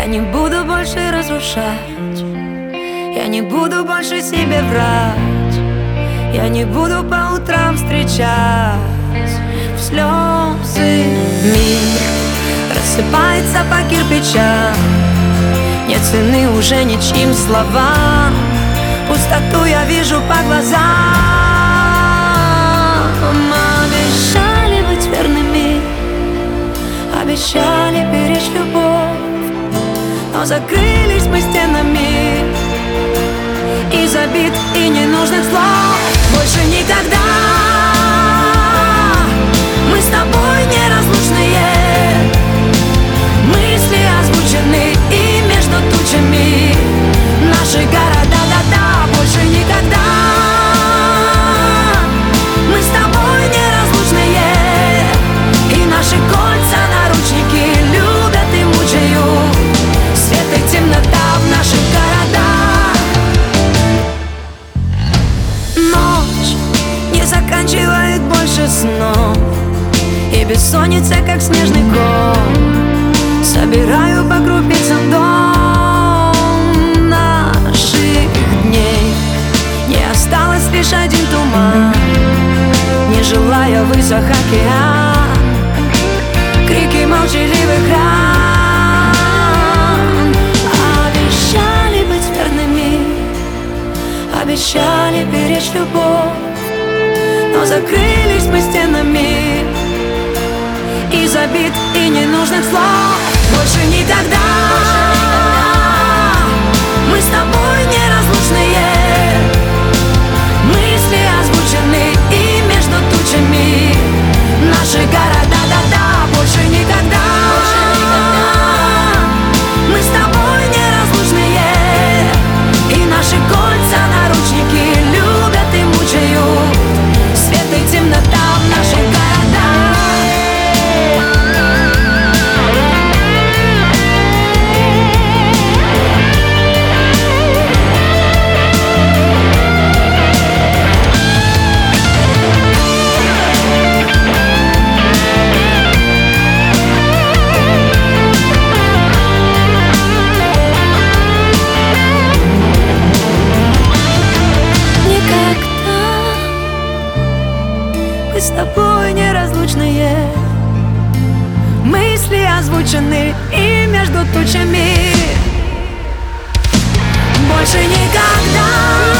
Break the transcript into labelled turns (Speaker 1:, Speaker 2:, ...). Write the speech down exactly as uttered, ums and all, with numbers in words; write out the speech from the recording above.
Speaker 1: Я не буду больше разрушать, я не буду больше себе врать, я не буду по утрам встречать в слезы. Мир рассыпается по кирпичам, нет цены уже ничьим словам. Пустоту я вижу по глазам. Обещали быть верными, обещали беречь любовь, но закрылись мы стенами из обид и ненужных слов. Больше никогда мы с тобой неразлучные, мысли озвучены и между тучами наши города, да-да. Больше никогда мы с тобой неразлучные, и наши кольца, наручники любят и мучают. Свет и темнота в наших городах. Ночь не заканчивает больше снов, и бессонница, как снежный ком, собираю по крупицам дом наших дней. Не осталось лишь один туман, не желая высох океан, крики молчаливых ран. Обещали быть верными, обещали беречь любовь, но закрылись мы стенами из обид и ненужных слов. Больше никогда мы с тобой неразлучные, мысли озвучены и между тучами наши города, да-да. Больше никогда мы с тобой неразлучные, и наши кольца, наручники любят и мучают. Свет и темнота в наших городах. Мы с тобой неразлучные, мысли озвучены и между тучами. Больше никогда